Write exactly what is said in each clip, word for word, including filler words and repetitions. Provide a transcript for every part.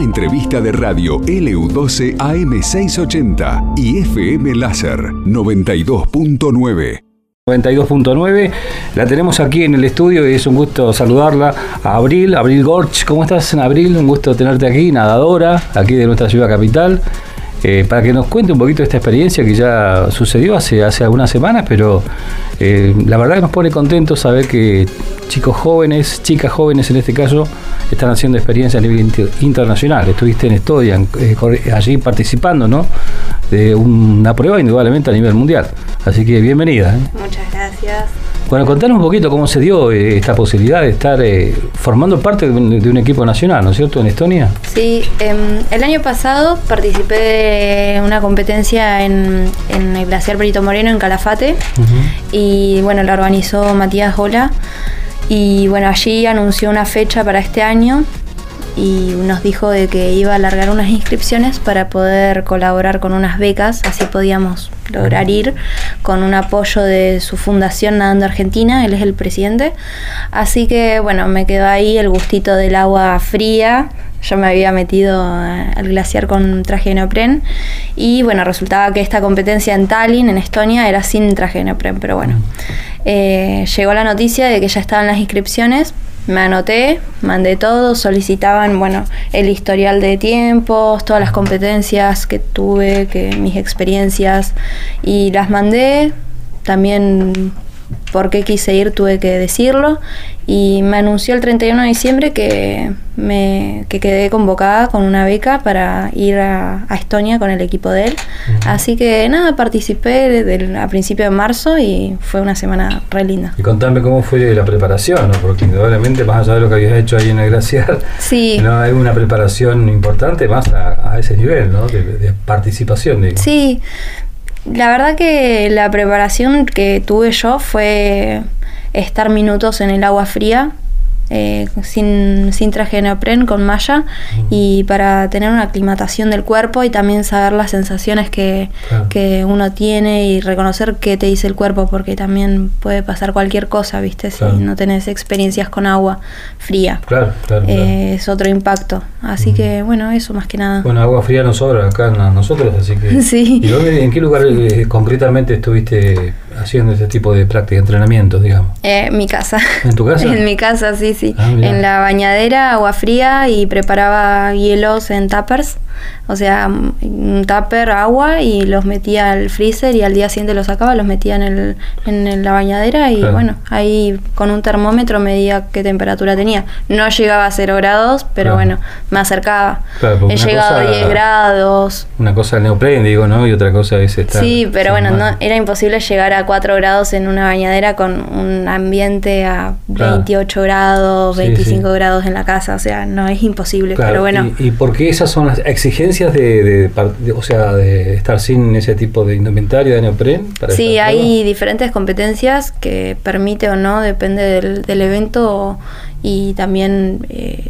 entrevista de radio L U doce A M seiscientos ochenta y F M Láser noventa y dos punto nueve. noventa y dos punto nueve, la tenemos aquí en el estudio y es un gusto saludarla a Abril, Abril Gorch. ¿Cómo estás, Abril? Un gusto tenerte aquí, nadadora, aquí de nuestra ciudad capital, eh, para que nos cuente un poquito de esta experiencia que ya sucedió hace, hace algunas semanas, pero eh, la verdad que nos pone contentos saber que chicos jóvenes, chicas jóvenes en este caso, están haciendo experiencia a nivel inter internacional. Estuviste en Estonia, eh, allí participando, ¿no?, de una prueba indudablemente a nivel mundial. Así que bienvenida. ¿eh? Muchas gracias. Bueno, contanos un poquito cómo se dio eh, esta posibilidad de estar eh, formando parte de un, de un equipo nacional, ¿no es cierto?, en Estonia. Sí, eh, el año pasado participé de una competencia en, en el Glaciar Perito Moreno, en Calafate, uh-huh. y bueno, la organizó Matías Ola, y bueno, allí anunció una fecha para este año y nos dijo de que iba a alargar unas inscripciones para poder colaborar con unas becas, así podíamos lograr ir, con un apoyo de su fundación Nadando Argentina, él es el presidente. Así que bueno, me quedó ahí el gustito del agua fría. Yo me había metido al glaciar con traje de neopren y bueno, resultaba que esta competencia en Tallinn, en Estonia, era sin traje de neopren, pero bueno, eh, llegó la noticia de que ya estaban las inscripciones. Me anoté, mandé todo, solicitaban, bueno, el historial de tiempos, todas las competencias que tuve, que mis experiencias, y las mandé. También por qué quise ir tuve que decirlo, y me anunció el treinta y uno de diciembre que me que quedé convocada con una beca para ir a, a Estonia con el equipo de él. Uh-huh. Así que nada, participé del, a principios de marzo y fue una semana re linda. Y contame cómo fue la preparación, ¿no? Porque indudablemente, más allá de lo que habías hecho ahí en el glaciar, sí, ¿no?, hay una preparación importante más a, a ese nivel, ¿no?, de, de participación, digo. Sí. La verdad que la preparación que tuve yo fue estar minutos en el agua fría, eh, sin, sin traje de neopren, con malla, uh-huh. y para tener una aclimatación del cuerpo y también saber las sensaciones que, claro. que uno tiene y reconocer qué te dice el cuerpo, porque también puede pasar cualquier cosa, ¿viste? Si claro. no tenés experiencias con agua fría. Claro, claro, eh, claro. Es otro impacto. Así uh-huh. que, bueno, eso más que nada. Bueno, agua fría no sobra acá a nosotros, así que... Sí. ¿Y dónde, en qué lugar eh, concretamente estuviste haciendo este tipo de práctica, entrenamiento, digamos? Eh, mi casa. ¿En tu casa? En mi casa, sí, sí. Ah, en la bañadera, agua fría, y preparaba hielos en tuppers. O sea, un tupper, agua, y los metía al freezer y al día siguiente los sacaba, los metía en, el, en, en la bañadera y claro. bueno, ahí con un termómetro medía qué temperatura tenía. No llegaba a cero grados, pero claro. bueno, me acercaba. Claro, he llegado cosa, a diez grados. Una cosa el neopren, digo, ¿no? Y otra cosa es estar... Sí, pero bueno, no, era imposible llegar a cuatro grados en una bañadera con un ambiente a claro. veintiocho grados, veinticinco sí, sí. grados en la casa, o sea, no es imposible, claro. pero bueno. ¿Y, y por qué esas son las exigencias de, de, de, o sea, de estar sin ese tipo de indumentario de neopren? Para sí, hay diferentes competencias que permite o no, depende del, del evento, y también eh,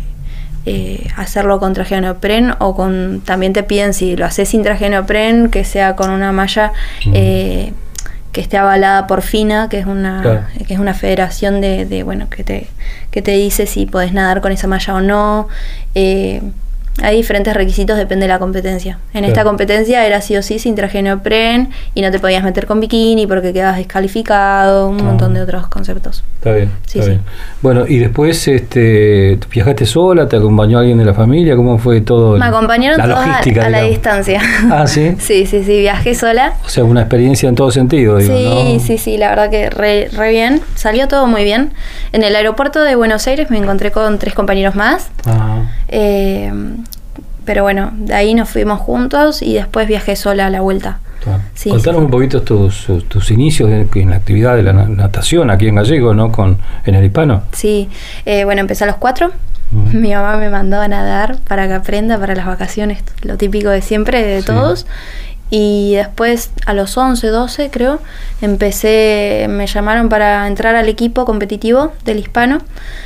eh, hacerlo con traje de neopren, o con, también te piden, si lo haces sin traje de neopren, que sea con una malla mm. eh, que esté avalada por FINA, que es una claro. que es una federación de, de bueno, que te que te dice si podés nadar con esa malla o no. Eh, Hay diferentes requisitos, depende de la competencia. En claro. esta competencia era sí o sí sin traje de neopren, y no te podías meter con bikini porque quedabas descalificado, un ah. montón de otros conceptos. Está bien, sí, está sí. bien. Bueno, y después este, ¿viajaste sola? ¿Te acompañó alguien de la familia? ¿Cómo fue todo? Me acompañaron la todos logística, a, a la digamos. distancia. Ah, ¿sí? Sí, sí, sí, viajé sola. O sea, una experiencia en todo sentido, digo, sí, ¿no? Sí, sí, la verdad que re, re bien. Salió todo muy bien. En el aeropuerto de Buenos Aires me encontré con tres compañeros más. Ajá. Eh... Pero bueno, de ahí nos fuimos juntos y después viajé sola a la vuelta. Claro. Sí, Contanos sí. un poquito tus, tus inicios en, en la actividad de la natación aquí en Gallego, ¿no? Con, en el Hispano. Sí, eh, bueno, empecé a los cuatro. Mm. Mi mamá me mandó a nadar para que aprenda para las vacaciones, lo típico de siempre, de sí. todos. Y después a los once, doce creo, empecé, me llamaron para entrar al equipo competitivo del Hispano.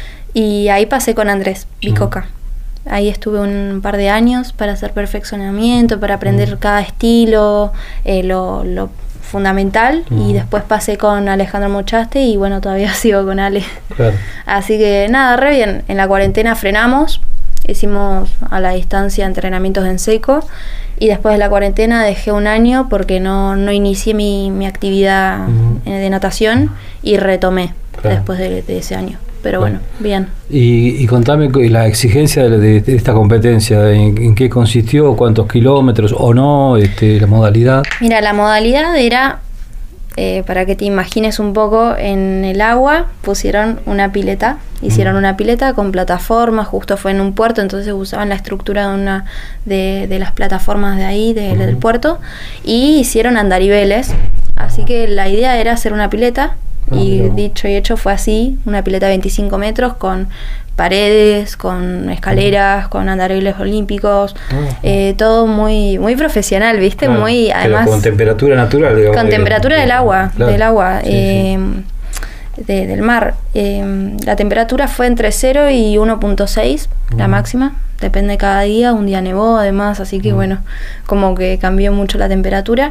Y ahí pasé con Andrés Bicoca. Mm. Ahí estuve un par de años para hacer perfeccionamiento, para aprender mm. cada estilo, eh, lo, lo fundamental, mm. y después pasé con Alejandro Mochaste y bueno, todavía sigo con Ale. Claro. Así que nada, re bien. En la cuarentena frenamos, hicimos a la distancia entrenamientos en seco y después de la cuarentena dejé un año porque no, no inicié mi, mi actividad uh-huh. de natación y retomé claro. después de, de ese año. Pero bueno, bueno bien. Y, y contame la exigencia de, de, de esta competencia, ¿en, en qué consistió? ¿Cuántos kilómetros o no? Este, ¿la modalidad? Mira, la modalidad era, eh, para que te imagines un poco, en el agua pusieron una pileta, hicieron mm. una pileta con plataformas, justo fue en un puerto, entonces usaban la estructura de una de, de las plataformas de ahí, de, mm. del puerto, y hicieron andariveles, así que la idea era hacer una pileta. Y oh, dicho y hecho fue así, una pileta de veinticinco metros con paredes, con escaleras, uh-huh. con andariveles olímpicos, uh-huh. eh, todo muy muy profesional, ¿viste? Claro, muy además con temperatura natural, digamos, con de, temperatura de, del agua, claro. del agua, sí, eh, sí. De, del mar. Eh, la temperatura fue entre cero y uno punto seis, uh-huh. la máxima. Depende cada día, un día nevó además, así que uh-huh. bueno, como que cambió mucho la temperatura.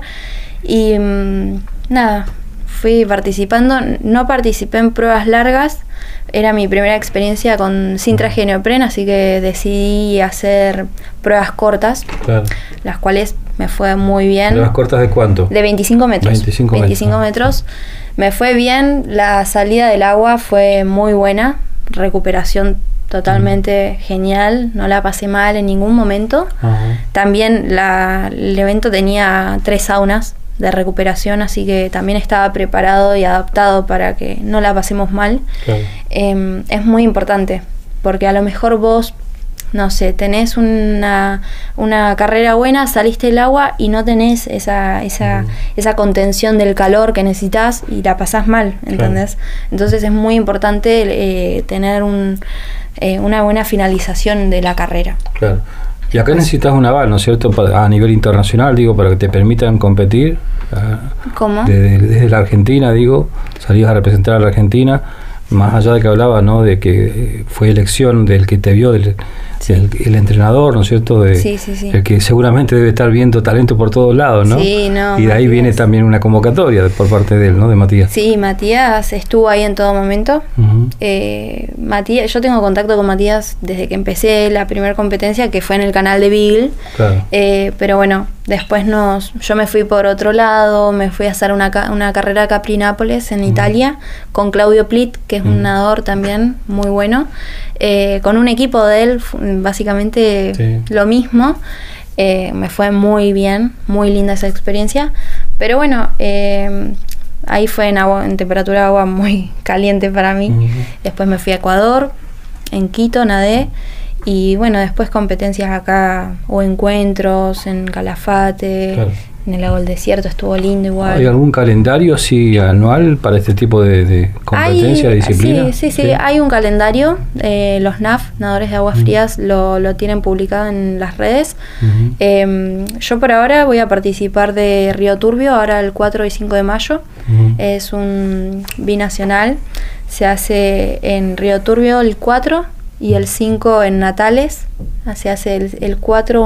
Y um, nada, fui participando, no participé en pruebas largas, era mi primera experiencia con sin traje de neopreno, así que decidí hacer pruebas cortas, claro. las cuales me fue muy bien. ¿Pruebas cortas de cuánto? De veinticinco metros. veinticinco, veinticinco metros. Me fue bien, la salida del agua fue muy buena, recuperación totalmente mm. genial, no la pasé mal en ningún momento. Uh-huh. También la, el evento tenía tres saunas de recuperación, así que también estaba preparado y adaptado para que no la pasemos mal. Claro. Eh, es muy importante, porque a lo mejor vos, no sé, tenés una, una carrera buena, saliste del agua y no tenés esa, esa, uh-huh. esa contención del calor que necesitas y la pasás mal, ¿entendés? Claro. Entonces es muy importante eh, tener un, eh, una buena finalización de la carrera. Claro. Y acá necesitas un aval, ¿no es cierto? A nivel internacional, digo, para que te permitan competir. ¿Cómo? Desde, desde la Argentina, digo, salías a representar a la Argentina, más allá de que hablaba, ¿no? De que fue elección del que te vio, del, sí. del el entrenador, ¿no es cierto? De, sí, sí, sí. El que seguramente debe estar viendo talento por todos lados, ¿no? Sí, no. Y de ahí Matías. Viene también una convocatoria por parte de él, ¿no? De Matías. Sí, Matías estuvo ahí en todo momento. Uh-huh. Eh, Matías, yo tengo contacto con Matías desde que empecé la primera competencia, que fue en el canal de Beagle. Claro. Eh, pero bueno, después nos, yo me fui por otro lado, me fui a hacer una, una carrera a Capri Nápoles en uh-huh. Italia, con Claudio Plit, que es uh-huh. un nadador también muy bueno, eh, con un equipo de él, básicamente sí. lo mismo. Eh, me fue muy bien, muy linda esa experiencia, pero bueno, eh, ahí fue en agua, en temperatura de agua muy caliente para mí. Uh-huh. Después me fui a Ecuador, en Quito nadé, y bueno, después competencias acá o encuentros en Calafate, claro. en el lago del desierto, estuvo lindo igual. ¿Hay algún calendario así anual para este tipo de, de competencia, de disciplina? Sí, sí, sí, sí, hay un calendario, eh, los N A F, nadadores de aguas uh-huh. frías, lo, lo tienen publicado en las redes. Uh-huh. Eh, yo por ahora voy a participar de Río Turbio, ahora el cuatro y cinco de mayo, uh-huh. es un binacional, se hace en Río Turbio el cuatro y el cinco en Natales, se hace el, el cuatro,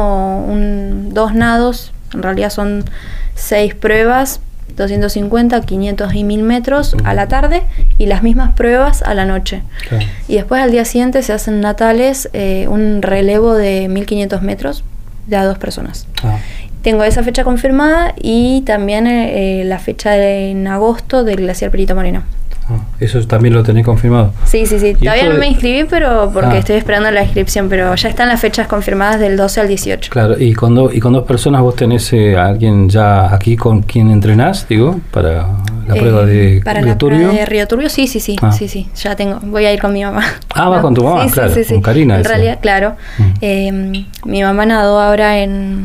un, dos nados, en realidad son seis pruebas, doscientos cincuenta, quinientos y mil metros uh-huh. a la tarde, y las mismas pruebas a la noche. Claro. Y después al día siguiente se hacen Natales eh, un relevo de mil quinientos metros de a dos personas. Ah. Tengo esa fecha confirmada y también eh, la fecha de, en agosto del Glaciar Perito Moreno. Ah, eso también lo tenés confirmado. Sí, sí, sí. Todavía no me inscribí, pero porque ah. estoy esperando la inscripción, pero ya están las fechas confirmadas del doce al dieciocho. Claro, y con, do, y con dos personas vos tenés eh, a alguien ya aquí con quien entrenás, digo, para la eh, prueba de para Río la Turbio. Prueba de Río Turbio, sí, sí, sí, ah. sí, sí, ya tengo. Voy a ir con mi mamá. Ah, vas con tu mamá, sí, claro, sí, sí, sí. con Karina. En esa. realidad, claro. Mm. Eh, mi mamá nadó ahora en...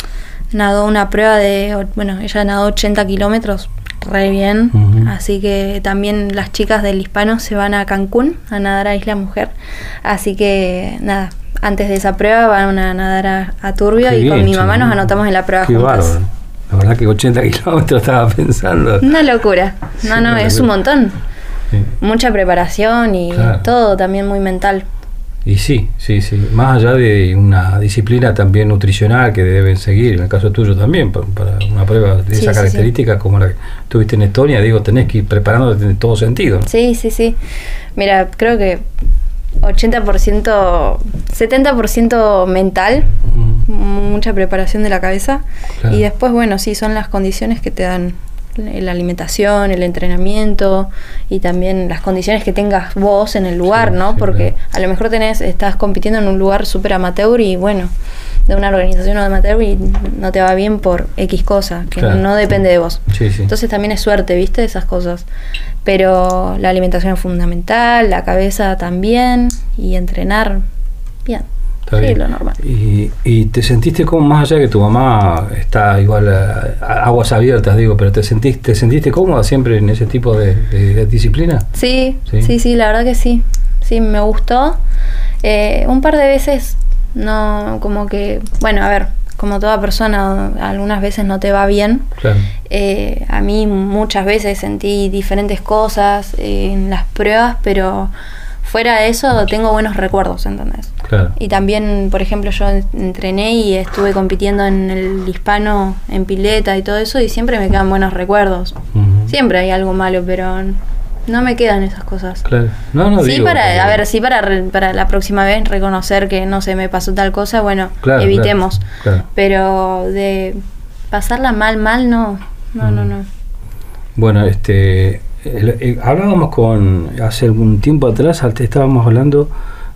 Nadó una prueba de... Bueno, ella nadó ochenta kilómetros, re bien. Uh-huh. Así que también las chicas del Hispano se van a Cancún a nadar a Isla Mujer. Así que, nada, antes de esa prueba van a nadar a, a Turbio. Qué y bien, con mi mamá nos anotamos en la prueba Qué juntas. Bárbaro. La verdad que ochenta kilómetros estaba pensando. Una locura. No, sí, no, es locura. Un montón. Sí. Mucha preparación y claro. todo también muy mental. Y sí, sí, sí. Más allá de una disciplina también nutricional que deben seguir, en el caso tuyo también, para, para una prueba de sí, esa sí, característica sí. como la que tuviste en Estonia, digo, tenés que ir preparándote en todo sentido, ¿no? Sí, sí, sí. Mira, creo que ochenta por ciento, setenta por ciento mental, mm. mucha preparación de la cabeza. Claro. Y después, bueno, sí, son las condiciones que te dan la alimentación, el entrenamiento y también las condiciones que tengas vos en el lugar, sí, ¿no? Sí, porque claro. a lo mejor tenés, estás compitiendo en un lugar súper amateur y bueno, de una organización amateur y no te va bien por X cosa, que claro. no depende de vos. Sí, sí. Entonces también es suerte, ¿viste? Esas cosas. Pero la alimentación es fundamental, la cabeza también y entrenar bien. Está sí, bien. Lo normal. Y, y te sentiste como, más allá de que tu mamá está igual a, a aguas abiertas, digo, pero te sentiste, te sentiste cómoda siempre en ese tipo de, de, de disciplina? Sí, sí, sí, sí, la verdad que sí. Sí, me gustó. Eh, un par de veces, no, como que, bueno, a ver, como toda persona, algunas veces no te va bien. Claro. Eh, a mí muchas veces sentí diferentes cosas eh, en las pruebas, pero fuera de eso tengo buenos recuerdos, ¿entendés? Claro. Y también, por ejemplo, yo entrené y estuve compitiendo en el hispano, en pileta y todo eso, y siempre me quedan buenos recuerdos. Uh-huh. Siempre hay algo malo, pero no me quedan esas cosas. Claro. No, no sí, digo, para, porque... a ver, sí para, para la próxima vez reconocer que no se me pasó tal cosa, bueno, claro, evitemos. Claro, claro. Pero de pasarla mal, mal, no, no, mm. no, no. Bueno, este... El, el, hablábamos con hace algún tiempo atrás, estábamos hablando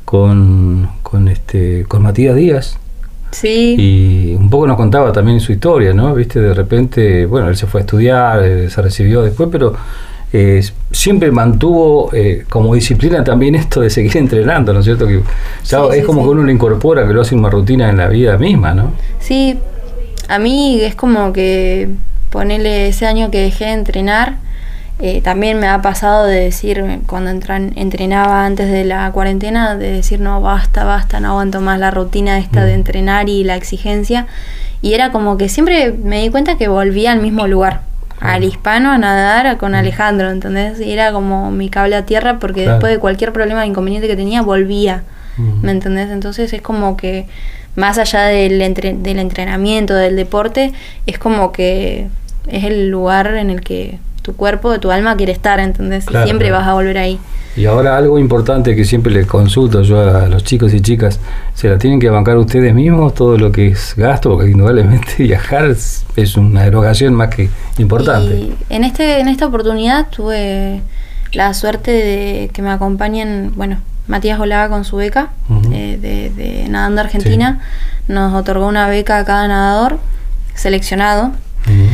con con este con Matías Díaz. Sí. Y un poco nos contaba también su historia, ¿no? Viste, de repente, bueno, él se fue a estudiar, eh, se recibió después, pero eh, siempre mantuvo eh, como disciplina también esto de seguir entrenando, ¿no es cierto? Que ya sí, es sí, como sí. que uno lo incorpora, que lo hace una rutina en la vida misma, ¿no? Sí, a mí es como que ponerle ese año que dejé de entrenar. Eh, también me ha pasado de decir, cuando entran, entrenaba antes de la cuarentena, de decir no, basta, basta, no aguanto más la rutina esta mm. de entrenar y la exigencia. Y era como que siempre me di cuenta que volvía al mismo lugar, mm. al hispano, a nadar con Alejandro, ¿entendés? Y era como mi cable a tierra porque claro. después de cualquier problema, inconveniente que tenía, volvía, mm. ¿me entendés? Entonces es como que más allá del, entre, del entrenamiento, del deporte, es como que es el lugar en el que tu cuerpo, tu alma quiere estar, ¿entendés? Claro, y siempre claro. vas a volver ahí. Y ahora algo importante que siempre les consulto yo a los chicos y chicas, ¿se la tienen que bancar ustedes mismos todo lo que es gasto? Porque indudablemente viajar es, es una erogación más que importante. Y en, este, en esta oportunidad tuve la suerte de que me acompañen, bueno, Matías Olaga con su beca uh-huh. eh, de, de Nadando Argentina, sí. nos otorgó una beca a cada nadador seleccionado. Uh-huh.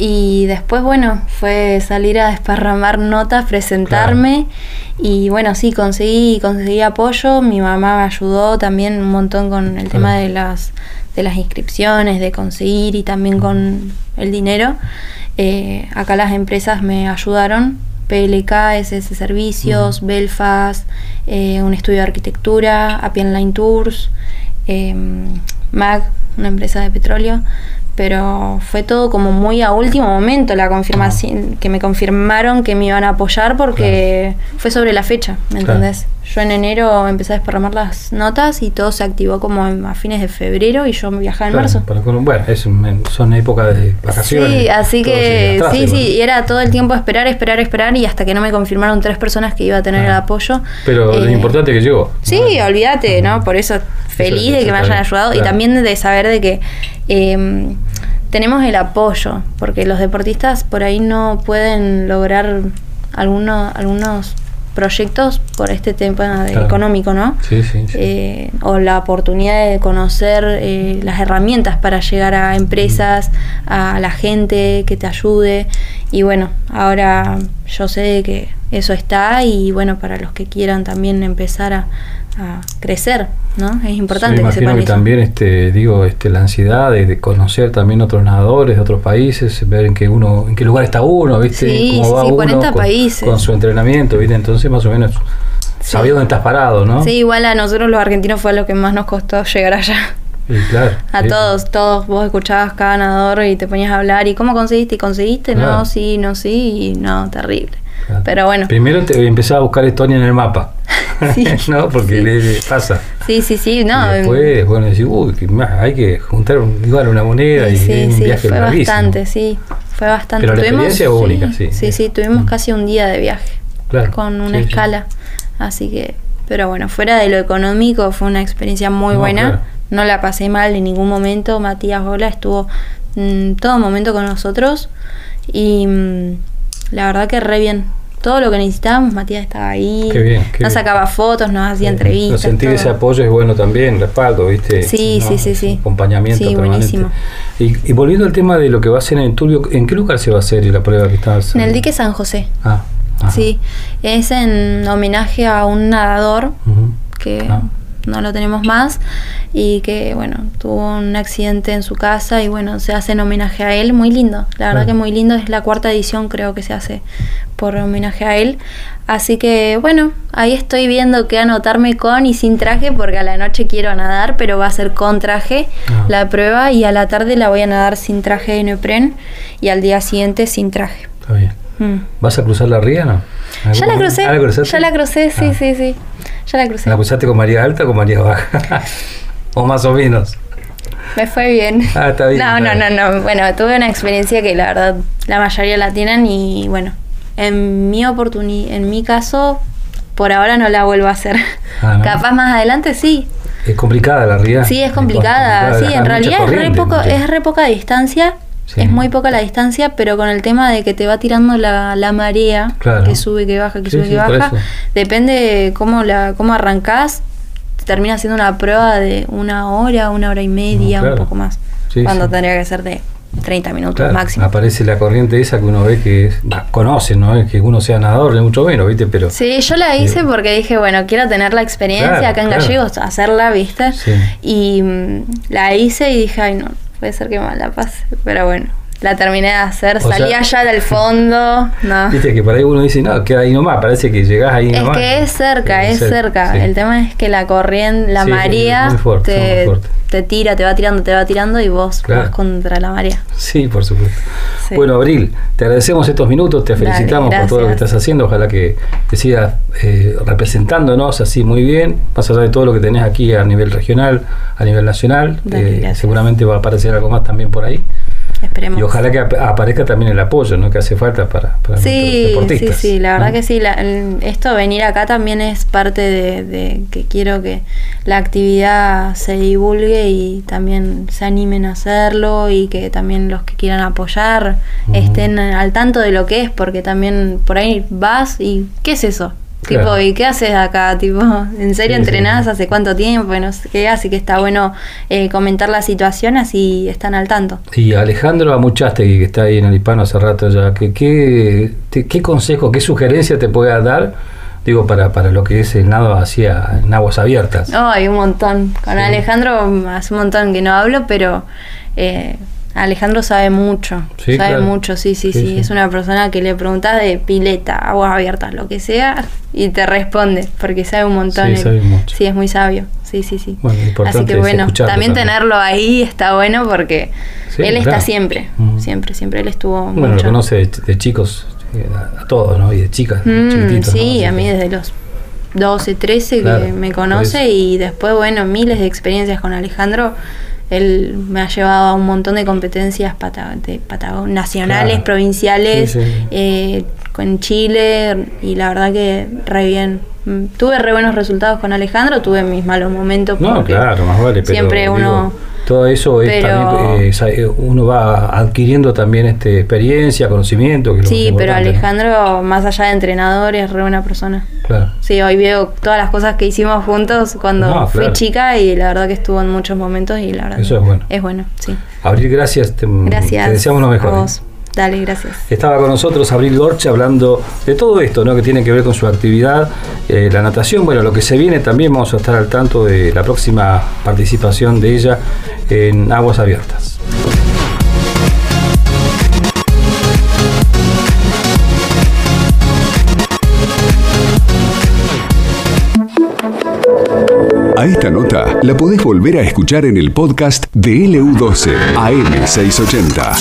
Y después, bueno, fue salir a desparramar notas, presentarme. Claro. Y bueno, sí, conseguí conseguí apoyo. Mi mamá me ayudó también un montón con el claro. tema de las de las inscripciones, de conseguir y también con el dinero. Eh, acá las empresas me ayudaron. P L K, S S Servicios, uh-huh. Belfast, eh, un estudio de arquitectura, Appian Line Tours, eh, M A G, una empresa de petróleo. Pero fue todo como muy a último momento la confirmación, que me confirmaron que me iban a apoyar porque claro. fue sobre la fecha, ¿me entendés? Claro. Yo en enero empecé a desparramar las notas y todo se activó como a fines de febrero y yo me viajaba en claro, marzo. Para, bueno, es un, son épocas de vacaciones. Sí, así que atrás, sí, sí, y era todo el tiempo esperar, esperar, esperar y hasta que no me confirmaron tres personas que iba a tener claro. el apoyo. Pero eh, lo importante que llegó. Sí, no, olvídate, ¿no? Por eso feliz eso, de que me hayan ayudado claro. y también de saber de que eh, tenemos el apoyo, porque los deportistas por ahí no pueden lograr algunos algunos proyectos por este tema de claro. económico, ¿no? Sí, sí, sí. Eh, o la oportunidad de conocer eh, las herramientas para llegar a empresas, a la gente que te ayude. Y bueno, ahora yo sé que eso está y bueno, para los que quieran también empezar a, a crecer, ¿no? Es importante sí, que sepan que eso. También este, digo, este, la ansiedad de, de conocer también otros nadadores de otros países, ver en qué uno, en qué lugar está uno, ¿viste? Sí, cómo sí, va sí, uno cuarenta con, países. Con su entrenamiento, ¿viste? Entonces más o menos sí. sabía dónde estás parado, ¿no? Sí, igual a nosotros los argentinos fue lo que más nos costó llegar allá. Sí, claro. A sí. todos, todos, vos escuchabas cada nadador y te ponías a hablar y ¿cómo conseguiste? ¿Y conseguiste? Claro. No, sí, no, sí, y no, terrible. Claro. Pero bueno. Primero te empezaba a buscar Estonia en el mapa. Sí, ¿no? Porque sí. le, le pasa. Sí, sí, sí, no. Y después, bueno, decís, uy, hay que juntar un, igual una moneda sí, y sí, un sí, viaje fue larguísimo. bastante, sí, fue bastante. Pero la tuvimos, experiencia es única, sí. Sí, sí, sí tuvimos mm. casi un día de viaje. Claro. Con una sí, escala. Sí. Así que, pero bueno, fuera de lo económico fue una experiencia muy No, buena. claro. No la pasé mal en ningún momento. Matías Gola estuvo mm, todo momento con nosotros y mm, la verdad que re bien. Todo lo que necesitábamos, Matías estaba ahí. Qué bien, qué nos bien. sacaba fotos, nos hacía Eh, entrevistas. Sentir todo. ese apoyo es bueno también, respaldo, ¿viste? Sí, ¿no? sí, sí, sí. Acompañamiento Sí, permanente. buenísimo. Y, y volviendo al tema de lo que va a hacer en el Turbio, ¿en qué lugar se va a hacer la prueba que estás? En el dique San José. Ah, ajá. Sí, es en homenaje a un nadador Ujú. que Ah. no lo tenemos más y que bueno, tuvo un accidente en su casa y bueno, se hace en homenaje a él, muy lindo, la verdad Claro. que muy lindo, es la cuarta edición creo que se hace por homenaje a él, así que bueno, ahí estoy viendo qué anotarme con y sin traje porque a la noche quiero nadar, pero va a ser con traje Ah. la prueba y a la tarde la voy a nadar sin traje de neopren y al día siguiente sin traje. Está bien. Mm. ¿Vas a cruzar la ría, no? Ya la crucé, ¿Ah, la cruzaste? ya la crucé, sí, Ah. sí, sí, ya la crucé. ¿La cruzaste con María Alta o con María Baja? O más o menos. Me fue bien. Ah, está bien, No, está no, bien. no, no. Bueno, tuve una experiencia que la verdad la mayoría la tienen y bueno, en mi oportunidad, en mi caso, por ahora no la vuelvo a hacer. Ah, ¿no? Capaz más adelante sí. Es complicada la ría. Sí, es complicada. Sí, Hay en mucha realidad es re, corriente, poco, mucha- es re poca distancia. Sí. Es muy poca la distancia, pero con el tema de que te va tirando la, la marea, Claro. que sube, que baja, que Sí, sube, sí, que por baja, eso. depende de cómo, la, cómo arrancás, termina siendo una prueba de una hora, una hora y media, No, claro. un poco más. Sí, cuando sí. tendría que ser de treinta minutos Claro, máximo. aparece la corriente esa que uno ve que es, bah, conoce, no es que uno sea nadador, ni mucho menos, ¿viste? Pero Sí, yo la hice porque dije, bueno, quiero tener la experiencia Claro, acá en claro. Gallegos, hacerla, ¿viste? Sí. Y mm, la hice y dije, ay, no, puede ser que mal la pase. Pero bueno, la terminé de hacer, O salí sea- allá del fondo, no. viste que por ahí uno dice, no, queda ahí nomás, parece que llegás ahí Es nomás. que es cerca, Sí, es cerca. sí. El tema es que la corriente, la Sí, marea, es muy fuerte, te, muy fuerte. te tira, te va tirando, te va tirando y vos Claro. vas contra la marea. Sí, por supuesto. Sí. Bueno, Abril, te agradecemos estos minutos, te Dale, felicitamos por todo lo que gracias. estás haciendo. Ojalá que, que sigas eh, representándonos así muy bien, más allá de todo lo que tenés aquí a nivel regional, a nivel nacional. Dale, Eh, gracias. seguramente va a aparecer algo más también por ahí. Esperemos. Y ojalá que ap- aparezca también el apoyo, ¿no? Que hace falta para, para nuestros Sí, sí, deportistas. sí, la verdad ¿no? que sí. La- el- esto, venir acá también es parte de, de que quiero que la actividad se divulgue y también se animen a hacerlo y que también los que quieran apoyar Ujú. estén al tanto de lo que es, porque también por ahí vas y ¿qué es eso? Claro. Tipo, ¿y qué haces acá? Tipo, ¿en serio Sí, sí, entrenás? sí. ¿Hace cuánto tiempo? No sé qué, así que está bueno eh, comentar la situación así están al tanto. Y Alejandro Amuchastegui, que está ahí en el Hispano hace rato ya, ¿qué, qué, te- qué consejo, qué sugerencia te pueda dar, digo, para, para lo que es el nado hacia en aguas abiertas? Oh, hay un montón. Con Sí. Alejandro hace un montón que no hablo, pero eh, Alejandro sabe mucho. Sí, sabe claro. mucho, sí, sí, Sí, sí, sí. Es una persona que le preguntas de pileta, aguas abiertas, lo que sea, y te responde, porque sabe un montón. Sí, él. sabe mucho. Sí, es muy sabio. Sí, sí, sí. Bueno, lo importante Así que es bueno, escucharlo también, también. tenerlo ahí está bueno porque Sí, él está claro. siempre, Ujú. siempre, siempre. Él estuvo Bueno, mucho. lo conoce de, de chicos eh, a, a todos, ¿no? Y de chicas, Mm, chiquititos. ¿no? sí, Así a mí que- desde los doce, trece Claro, que me por conoce eso. y después, bueno, miles de experiencias con Alejandro. Él me ha llevado a un montón de competencias pata- de patago- nacionales, Claro. provinciales, Sí, sí. eh, con Chile y la verdad que re bien. Mm, Tuve re buenos resultados con Alejandro, tuve mis malos momentos. No, porque claro, más vale, pero siempre digo, uno... todo eso es pero- también, eh, sa- eh, uno va adquiriendo también este experiencia, conocimiento. Que es lo Sí, más pero importante, ¿no? Alejandro, más allá de entrenador, es re buena persona. Claro. Sí, hoy veo todas las cosas que hicimos juntos cuando No, fui claro. chica y la verdad que estuvo en muchos momentos y la verdad Eso que es bueno. Es bueno, sí. Abril, gracias. Te, Gracias. te deseamos lo mejor. a ¿eh? vos. Dale, gracias. Estaba con nosotros Abril Gorch hablando de todo esto, ¿no? Que tiene que ver con su actividad, eh, la natación. Bueno, lo que se viene también, vamos a estar al tanto de la próxima participación de ella en aguas abiertas. A esta nota la podés volver a escuchar en el podcast de L U doce A M seiscientos ochenta.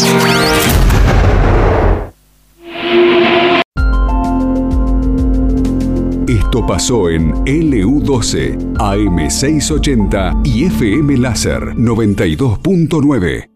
Esto pasó en L U doce A M seiscientos ochenta y F M Láser noventa y dos punto nueve.